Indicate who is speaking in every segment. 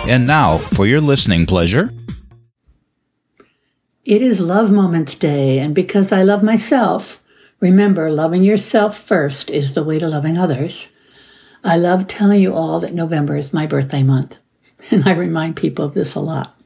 Speaker 1: And now, for your listening pleasure.
Speaker 2: It is Love Moments Day, and because I love myself, remember, loving yourself first is the way to loving others. I love telling you all that November is my birthday month, and I remind people of this a lot.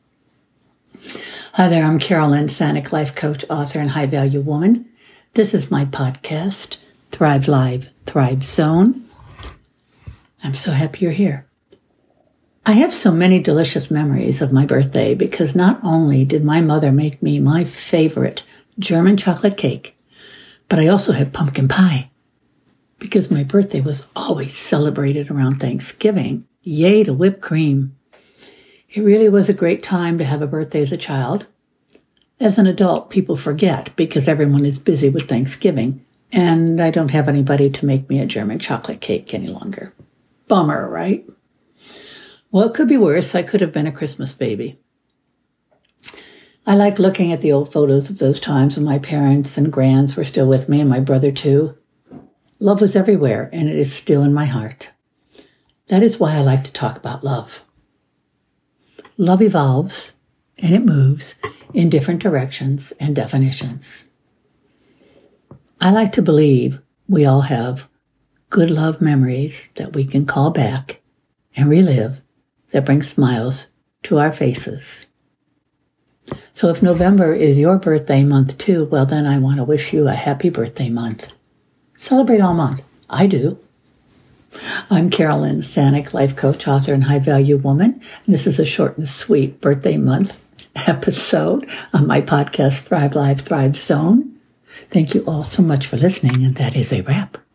Speaker 2: Hi there, I'm Carolyn Sanic, life coach, author, and high-value woman. This is my podcast, Thrive Live, Thrive Zone. I'm so happy you're here. I have so many delicious memories of my birthday because not only did my mother make me my favorite German chocolate cake, but I also had pumpkin pie because my birthday was always celebrated around Thanksgiving. Yay to whipped cream. It really was a great time to have a birthday as a child. As an adult, people forget because everyone is busy with Thanksgiving, and I don't have anybody to make me a German chocolate cake any longer. Bummer, right? Well, it could be worse. I could have been a Christmas baby. I like looking at the old photos of those times when my parents and grands were still with me and my brother too. Love was everywhere, and it is still in my heart. That is why I like to talk about love. Love evolves, and it moves in different directions and definitions. I like to believe we all have good love memories that we can call back and relive that bring smiles to our faces. So if November is your birthday month too, well then I want to wish you a happy birthday month. Celebrate all month. I do. I'm Carolyn Sanic, life coach, author, and high-value woman. And this is a short and sweet birthday month episode on my podcast, Thrive Live, Thrive Zone. Thank you all so much for listening, and that is a wrap.